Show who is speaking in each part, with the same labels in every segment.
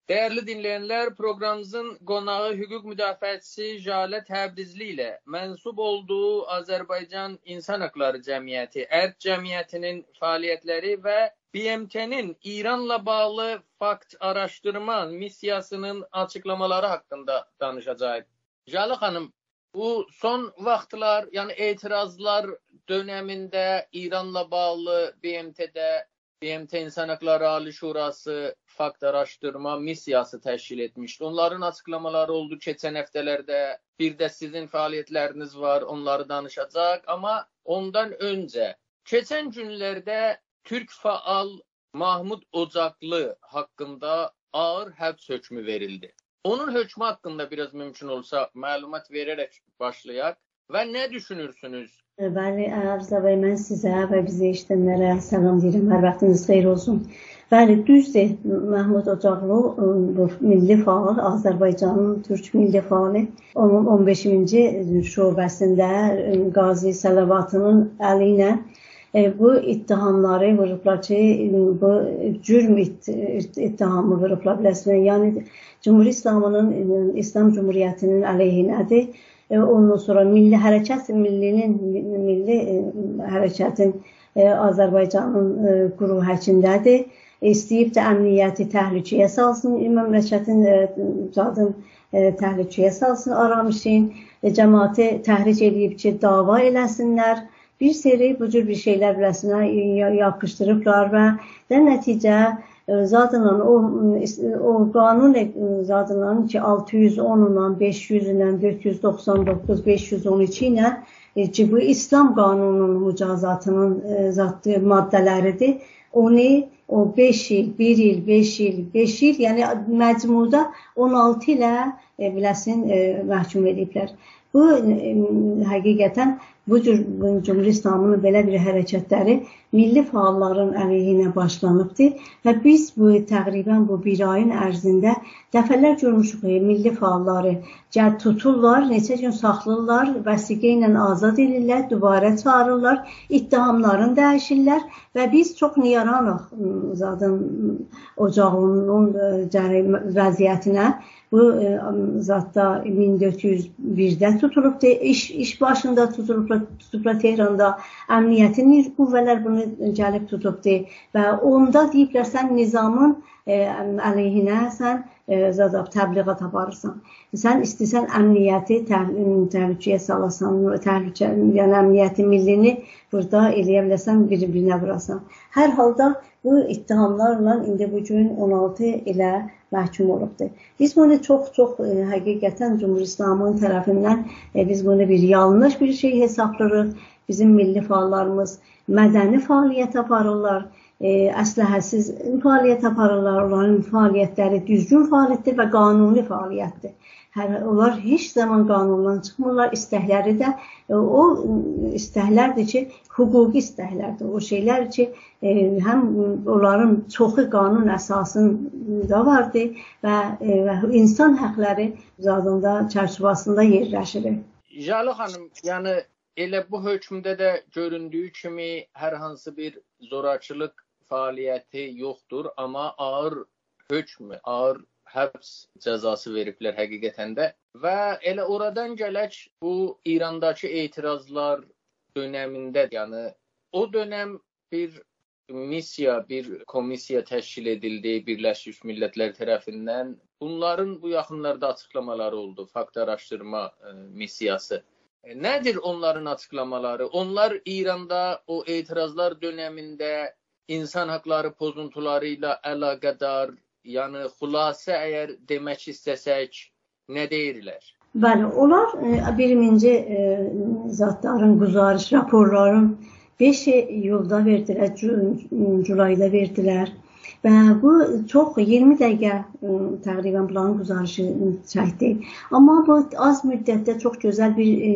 Speaker 1: Değerli dinleyenler, programımızın qonağı hüquq müdafiəçisi Jalə Təbrizli ilə mənsub olduğu Azərbaycan İnsan Haqları Cəmiyyəti, ERC Cəmiyyətinin fəaliyyətləri və BMT-nin İranla bağlı fakt araşdırma missiyasının açıqlamaları haqqında danışacağıq. Jalə xanım, bu son vaxtlar, yəni etirazlar dönəmində İranla bağlı BMT İnsan Haqları Ali Şurası fakt araşdırma missiyası təşkil etmişdi. Onların açıqlamaları oldu keçən həftələrdə. Bir də sizin fəaliyyətləriniz var, onları danışacaq. Amma ondan öncə, keçən günlərdə Türk faal Mahmud Ocaqlı haqqında ağır həbs hökmü verildi. Onun hökmü haqqında biraz mümkün olsa məlumat verərək başlayaq. Və nə düşünürsünüz?
Speaker 2: Bəli, Ərzə bəy, mən sizə və bizi eşidənlərə salam deyirəm. Hər vaxtınız xeyir olsun. Bəli, düzdür. Mahmud Ocaqlı bu milli faal, Azərbaycanın Türk milli faali. Onun 15-ci şubəsində Qazi Salavatının əli ilə bu ittihamları vurublar ki, bu cürm ittihamı vurublar biləsinə. Yəni, İslam Cumhuriyyətinin əleyhinədir. Ondan sonra milli hərəkətin Azərbaycanın quru həkindədir. İstəyib də əmniyyəti təhlükəyə salsın, məmləkətin təhlükəyə salsın, aramışın, cəmaati təhrik edib ki, dava eləsinlər. Bir seri bu cür bir şeylər biləsinə yapışdırıblar və nəticə zaten o qanun zaten ki 610 ilə 500 ilə 499 512 ilə ki bu İslam qanununun mücazatının zatlı maddələridir. Onu o 5 il, 1 il, 5 il, 5 il, yəni məcmuda 16 ilə biləsin məhkum ediblər. Bu həqiqətən bu cür Cumhuriyet İslamının belə bir hərəkətləri milli faalların əleyhinə başlanıbdır və biz təqribən bu bir ayın ərzində dəfələr görmüşük milli faalları tuturlar, neçə gün saxlayırlar, vəsiqə ilə azad edirlər, dübarə çağırırlar, ittihamlarını dəyişirlər və biz çox niyaranıq zaten Ocağının vəziyyətinə. Bu zatda 1401-də tutulubdur, iş başında tutulubdur Tehranda, əmniyyətin qüvvələr bunu gəlib tutubdur və onda deyiblər, sən nizamın əleyhinə sən təbliğat aparırsan. Sən istəsən əmniyyəti təhlükəyə salasan, yəni əmniyyəti millini burada eləyə biləsən, bir-birinə vurasan. Hər halda bu ittihamlarla indi bugün 16 ilə məhkum olubdur. Biz bunu çox həqiqətən Cumhuriyet İslamının tərəfindən biz bunu bir yanlış bir şey hesablarıq. Bizim milli faallarımız mədəni fəaliyyət aparırlar, əsləhəsiz fəaliyyət aparırlar. Onların fəaliyyətləri düzgün fəaliyyətdir və qanuni fəaliyyətdir. Onlar heç zaman qanundan çıxmırlar. İstəkləri də o istəklərdir ki, hüquqi istəklərdir. O şeylər ki, həm onların çoxu qanun əsasında vardır və insan həqləri zadında çərçivəsində yerləşir.
Speaker 1: Jalə xanım, yəni elə bu hökmdə də göründüyü kimi hər hansı bir zorakılıq fəaliyyəti yoxdur, amma ağır hökm, ağır həbs cəzası veriblər həqiqətən də. Və elə oradan gələk bu İrandakı etirazlar dönəmində, yəni o dönəm bir missiya, bir komissiya təşkil edildi Birləşmiş Millətlər tərəfindən. Bunların bu yaxınlarda açıqlamaları oldu, fakt araşdırma missiyası. Nədir onların açıqlamaları? Onlar İranda o etirazlar dönəmində insan haqları pozuntuları ilə əlaqədar, yəni xülasə əgər demək istəsək, nə deyirlər?
Speaker 2: Bəli, onlar birinci zatların, quzarış raporların 5 iyulda verdilər, Culayda verdilər. Və bu çox 20 dəqiqə təqribən planın quzarışı çəkdi. Amma bu az müddətdə çox gözəl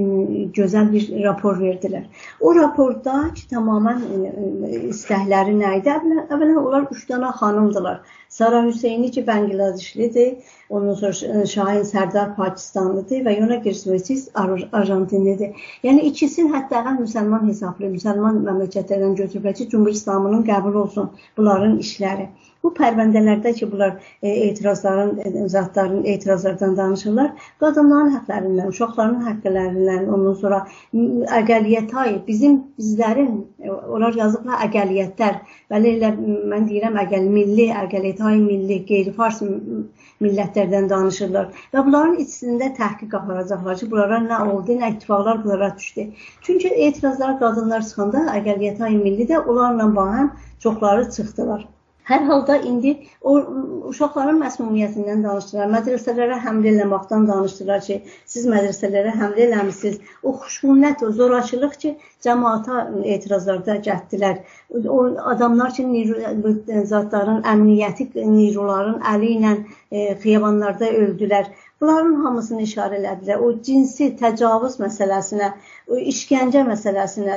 Speaker 2: bir rapor verdilər. O raporda ki, tamamən istəkləri nə idi? Əvvələn onlar 3 dənə xanımdılar. Sara Hüseyni ki, Bəngladişlidir, ondan sonra Şahin Sərdar Pakistanlıdır və Yona Girsvesiz Arjantinlidir. Yəni ikisi hətta müsəlman hesablı, müsəlman məmləkətlərdən götürüləcək Cumhuriyet İslamının qəbul olsun bunların işləri. Bu pərvəndələrdə ki, bunlar etirazlardan danışırlar. Qadınların həqqlərindən, uşaqların həqqlərindən, ondan sonra əqəliyyətay, bizlərin, onlar yazıblar əqəliyyətlər. Bəli, elə mən deyirəm milli, əqəliyyətay milli, qeyri-fars millətlərdən danışırlar. Və bunların içində təhqiq aparacaqlar ki, bunlara nə oldu, nə ittifaqlar bunlara düşdü. Çünki etirazlar qadınlar çıxanda əqəliyyətay milli də onlarla bağlı çoxları çıxdılar. Hər halda indi uşaqların məsmumiyyətindən danışdılar, mədrəsələrə həmlə eləməkdən danışdılar ki, siz mədrəsələrə həmlə eləmişsiniz. O xuşunət, o zorakılıq ki, cəmaata etirazlarda gətdilər. O adamlar ki, zatların, əmniyyəti niruların əli ilə xiyabanlarda öldülər. Bunların hamısını işarə elədilər. O cinsi təcavüz məsələsinə, o işgəncə məsələsinə,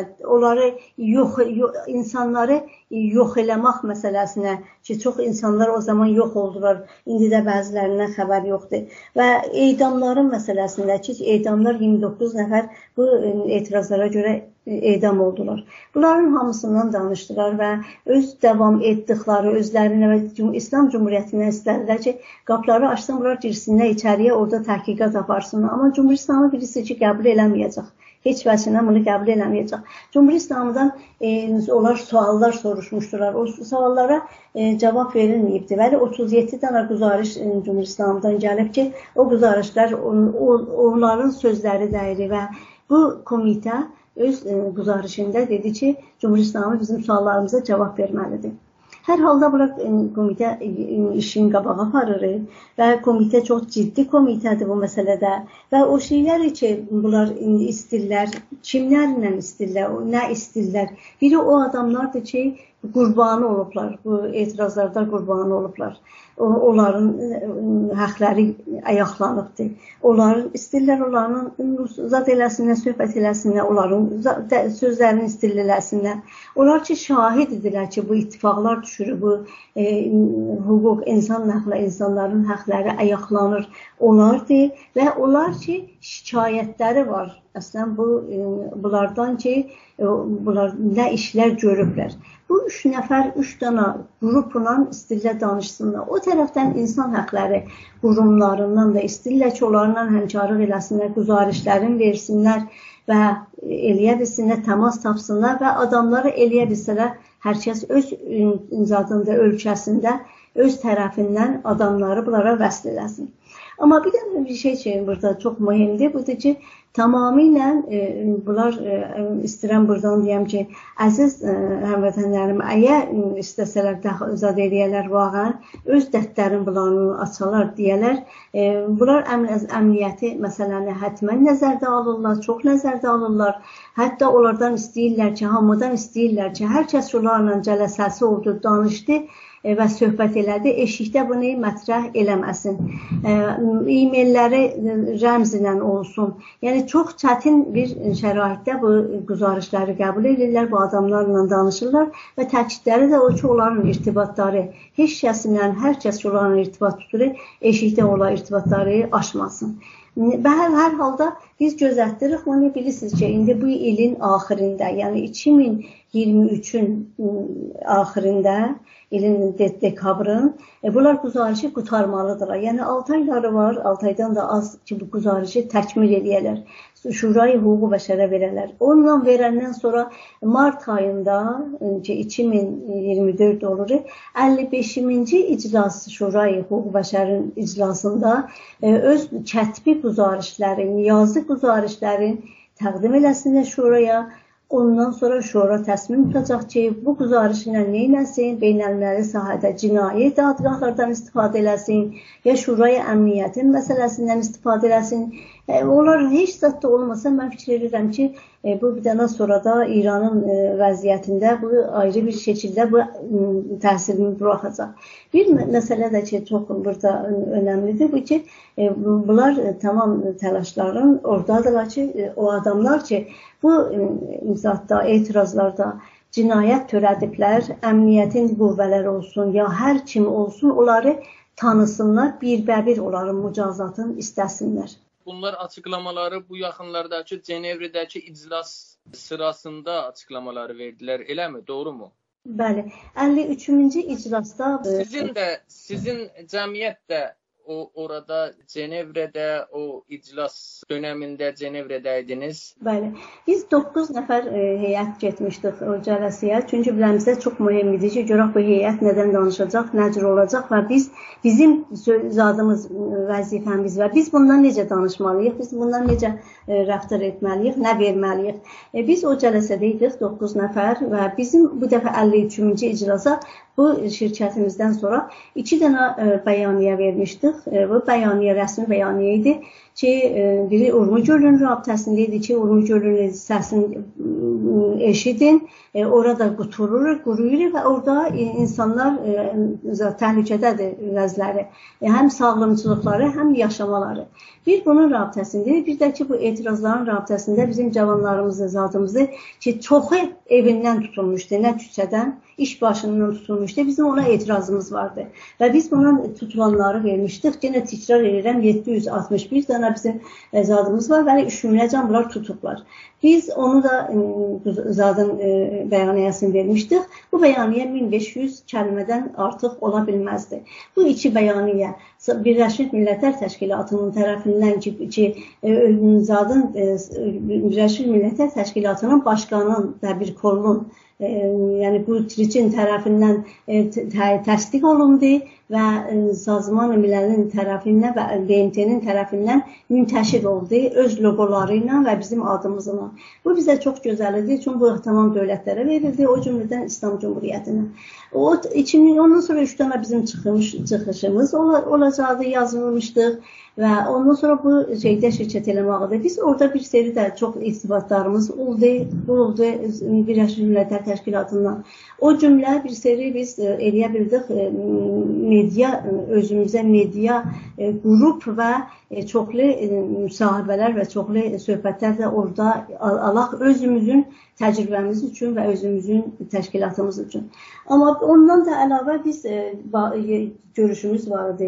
Speaker 2: insanları yox eləmək məsələsinə ki, çox insanlar o zaman yox oldular. İndi də bəzilərindən xəbər yoxdur. Və edamların məsələsində ki, edamlar 29 nəfər bu etirazlara görə edam oldular. Bunların hamısından danışdılar və öz davam etdikləri özlərinə və İslam Cumhuriyyətindən istədilər ki, qapıları açsın, bunlar girsinlər içəriyə, orada təhqiqat aparsınlar. Amma Cumhur İslamı birisi ki, qəbul eləməyəcək. Heç vəsindən bunu qəbul eləməyəcək. Cumhur İslamıdan onlar suallar soruşmuşdular. O suallara cavab verilməyibdir. Bəli, 37 dənə quzarış Cumhur İslamıdan gəlib ki, o quzarışlar onların sözləri dəyir və bu komitə öz quzarışında dedi ki, Cumhur İslamı bizim suallarımıza cavab verməlidir. Hər halda bunlar komitə işin qabağa aparır və komitə çox ciddi komitədir bu məsələdə və o şeyləri ki, bunlar istəyirlər, kimlərlə istəyirlər, nə istəyirlər. Biri o adamlardır ki, qurbanı olublar, bu etirazlarda qurbanı olublar. Onların həqləri ayaqlanıbdır. Onların istəyirlər, onların zad eləsinlər, söhbət eləsinlər, onların sözlərini istəyirləsinlər. Onlar ki, şahid edirlər ki, bu ittifaqlar düşür, bu hüquq, insanların həqləri ayaqlanır. Onlardır və onlar ki, şikayətləri var. Əslən, bunlardan ki, bunlar nə işlər görüblər. Bu 3 nəfər, 3 dənə qrupla istəyirlər danışsınlar. O tərəfdən insan həqləri qurumlarından da istəyirlər ki, onlarla həmkarlıq eləsinlər, quzarışların versinlər və eləyə bilsinlər, təmas tapsınlar və adamları eləyə bilsələr, hər kəs öz zadında, ölkəsində, öz tərəfindən adamları bunlara vəsl eləsin. Amma bir də bir şey ki, burada çox mühümdür, budur ki, tamamilə bunlar, istəyirəm buradan deyəm ki, əziz həmvətənlərim, əgər istəsələr zad eləyələr vaqən, öz dərdlərin bunlarını açalar deyələr, bunlar əmniyyəti məsələni həttəmən nəzərdə alırlar, çox nəzərdə alırlar. Hətta onlardan istəyirlər ki, hamıdan istəyirlər ki, hər kəs onlarla cələsəsi oldu, danışdı və söhbət elədi, eşikdə bunu mətrəh eləməsin. E-mailləri rəmz ilə olsun. Yəni, çox çətin bir şəraitdə bu quzarışları qəbul edirlər, bu adamlarla danışırlar və təkidləri də o ki, onların irtibatları heç kəsinlə, hər kəs ki, onların irtibat tutur, eşikdə olan irtibatları aşmasın. Və hər halda biz gözətdirik, onu bilirsiniz ki, indi bu ilin axirində, yəni 2023-ün axirində, ilin dekabrın, bunlar quzarışı qutarmalıdırlar. Yəni 6 ayları var, 6 aydan da az ki, bu quzarışı təkmil edəyələr. Şurayı hüququ bəşərə verərlər. Onunla verəndən sonra mart ayında ki, 2024 olur, 55-ci iclas Şurayı hüququ bəşərin iclasında öz kətbi quzarışları, yazı quzarışları təqdim eləsinlər Şuraya. Ondan sonra şura təsmin tutacaq ki, bu quzarış ilə neynəsin, beynəlməli sahədə cinayət adqahlardan istifadə eləsin, ya şuraya əmniyyətin məsələsindən istifadə eləsin. Onlar heç zətdə olmasa, mən fikir edirəm ki, bu bir dənə sonra da İranın vəziyyətində bu ayrı bir şəkildə bu təsirini buraxacaq. Bir məsələ də ki, çox burada önəmlidir, bu ki, bunlar tamam təlaşların oradadırlar ki, o adamlar ki, bu zatda, etirazlarda cinayət törədiblər, əmniyyətin qüvvələri olsun, ya hər kim olsun, onları tanısınlar, bir onların mücazatını istəsinlər.
Speaker 1: Bunlar açıqlamaları bu yaxınlardakı Cenevrədəki iclas sırasında açıqlamaları verdilər, eləmi? Doğru mu?
Speaker 2: Bəli, 53-cü iclasda
Speaker 1: sizin cəmiyyət də orada Cenevrədə o iclas dövründə Cenevrədə idiniz.
Speaker 2: Bəli. Biz 9 nəfər heyət getmişdik o cələsəyə. Çünki biləmizdə çox mühüm idi ki, görək bu heyət nədən danışacaq, nə cür olacaq və bizim zadımız, vəzifəmiz və biz bundan necə danışmalıyıq, biz bundan necə rəftar etməliyik, nə verməliyik. Biz o cələsədə idik 9 nəfər və bizim bu dəfə 53-cü iclasa bu şirkətimizdən sonra 2 dənə bəyaniyyə vermişdik. Bu bəyaniyyə rəsmi bəyaniyyə idi ki, biri Urmu Gölü'nün rabitəsində idi ki, Urmu Gölü'nün səsini eşidin, orada quruyur və orada insanlar təhlükədədir vəzləri, həm sağlamçılıqları, həm yaşamaları. Bir bunun rabitəsində, bir də ki, bu etirazların rabitəsində bizim cavanlarımızı, zadımızı ki, çoxu evindən tutulmuşdu, nə küçədən, iş başından tutulmuşdu. Bizim ona etirazımız vardı. Və biz buna tutulanları vermişdik. Yenə təkrar edirəm, 761 dənə bizim zadımız var və üşümləcən bunlar tutublar. Biz onu da zadın bəyaniyyəsini vermişdik. Bu bəyaniyyə 1500 kəlmədən artıq ola bilməzdi. Bu iki bəyaniyyə Birləşmiş Millətlər Təşkilatının tərəfindən ki, zadın Birləşmiş Millətlər Təşkilatının başqanının və bir kolunun yəni bu tricin tərəfindən təsdiq olundu və Sazman Millənin tərəfindən və BMT-nin tərəfindən müntəşir oldu öz loqoları ilə və bizim adımızla. Bu bizə çox gözəl idi, çünki bu tamam dövlətlərə verildi, o cümlədən İslam Cumhuriyyətinə. Ondan sonra 3 dənə bizim çıxışımız olacağı yazılmışdıq. Və ondan sonra bu şirkət eləməkdir. Biz orada bir seri də çox irtibatlarımız oldu Birləşmiş Millətlər Təşkilatından. O cümlə bir seri biz eləyə bildik media, özümüzə media qrup və çoxlu müsahibələr və çoxlu söhbətlər də orada alaq özümüzün təcrübəmiz üçün və özümüzün təşkilatımız üçün. Amma ondan da əlavə biz görüşümüz vardı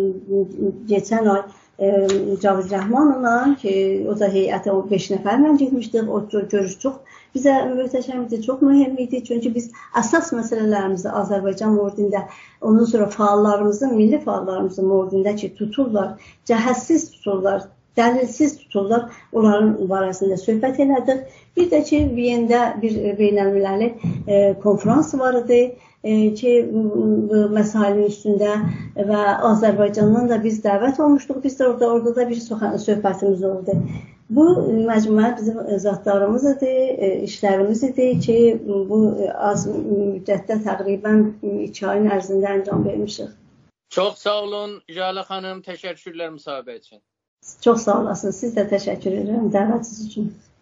Speaker 2: geçən ay Cavid Rəhmanovla ki, o da heyətə 5 nəfərlə getmişdik. O görüş çox bizə möhtəşəm idi, çox mühüm idi. Çünki biz əsas məsələlərimizi Azərbaycan mövzusunda, ondan sonra fəallarımızın, milli fəallarımızın mövzusunda ki, tuturlar, cəhəssiz tuturlar, dəlilsiz tuturlar, onların barəsində söhbət elədik. Bir də ki, Viyendə bir beynəlmiləli konferans var idi ki, bu məsailin üstündə və Azərbaycandan da biz dəvət olmuşduq. Biz də orada da bir söhbətimiz oldu. Bu məcmuə bizim zatlarımız idi, işlərimiz idi ki, bu az müddətdə təqribən 2 ayın ərzində əncam vermişik.
Speaker 1: Çox sağ olun Jalə xanım, təşəkkürlər müsahibə üçün.
Speaker 2: Çox sağ olasınız. Siz də təşəkkür edirəm dəvətiniz üçün.